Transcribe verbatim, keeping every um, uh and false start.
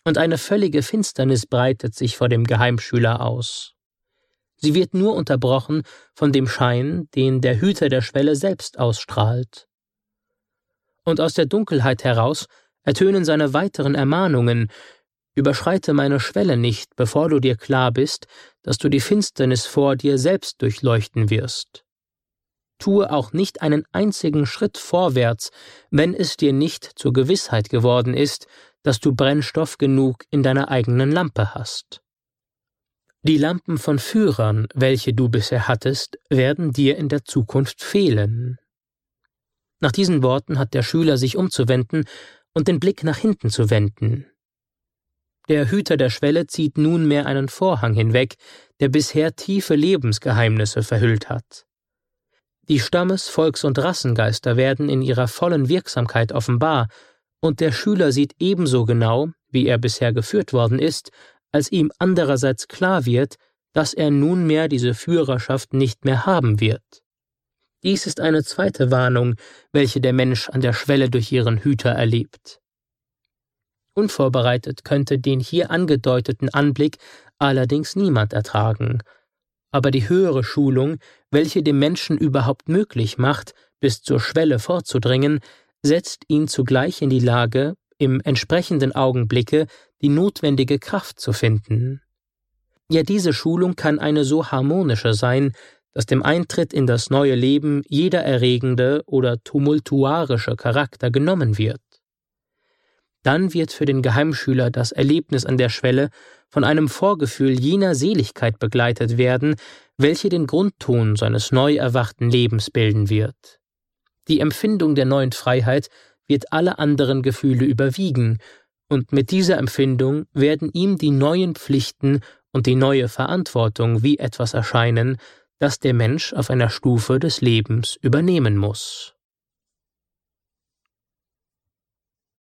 und eine völlige Finsternis breitet sich vor dem Geheimschüler aus. Sie wird nur unterbrochen von dem Schein, den der Hüter der Schwelle selbst ausstrahlt. Und aus der Dunkelheit heraus ertönen seine weiteren Ermahnungen: Überschreite meine Schwelle nicht, bevor du dir klar bist, dass du die Finsternis vor dir selbst durchleuchten wirst. Tue auch nicht einen einzigen Schritt vorwärts, wenn es dir nicht zur Gewissheit geworden ist, dass du Brennstoff genug in deiner eigenen Lampe hast. Die Lampen von Führern, welche du bisher hattest, werden dir in der Zukunft fehlen. Nach diesen Worten hat der Schüler sich umzuwenden und den Blick nach hinten zu wenden. Der Hüter der Schwelle zieht nunmehr einen Vorhang hinweg, der bisher tiefe Lebensgeheimnisse verhüllt hat. Die Stammes-, Volks- und Rassengeister werden in ihrer vollen Wirksamkeit offenbar, und der Schüler sieht ebenso genau, wie er bisher geführt worden ist, als ihm andererseits klar wird, dass er nunmehr diese Führerschaft nicht mehr haben wird. Dies ist eine zweite Warnung, welche der Mensch an der Schwelle durch ihren Hüter erlebt. Unvorbereitet könnte den hier angedeuteten Anblick allerdings niemand ertragen, aber die höhere Schulung, welche dem Menschen überhaupt möglich macht, bis zur Schwelle vorzudringen, setzt ihn zugleich in die Lage, im entsprechenden Augenblicke die notwendige Kraft zu finden. Ja, diese Schulung kann eine so harmonische sein, dass dem Eintritt in das neue Leben jeder erregende oder tumultuarische Charakter genommen wird. Dann wird für den Geheimschüler das Erlebnis an der Schwelle von einem Vorgefühl jener Seligkeit begleitet werden, welche den Grundton seines neu erwachten Lebens bilden wird. Die Empfindung der neuen Freiheit wird alle anderen Gefühle überwiegen, und mit dieser Empfindung werden ihm die neuen Pflichten und die neue Verantwortung wie etwas erscheinen, das der Mensch auf einer Stufe des Lebens übernehmen muss.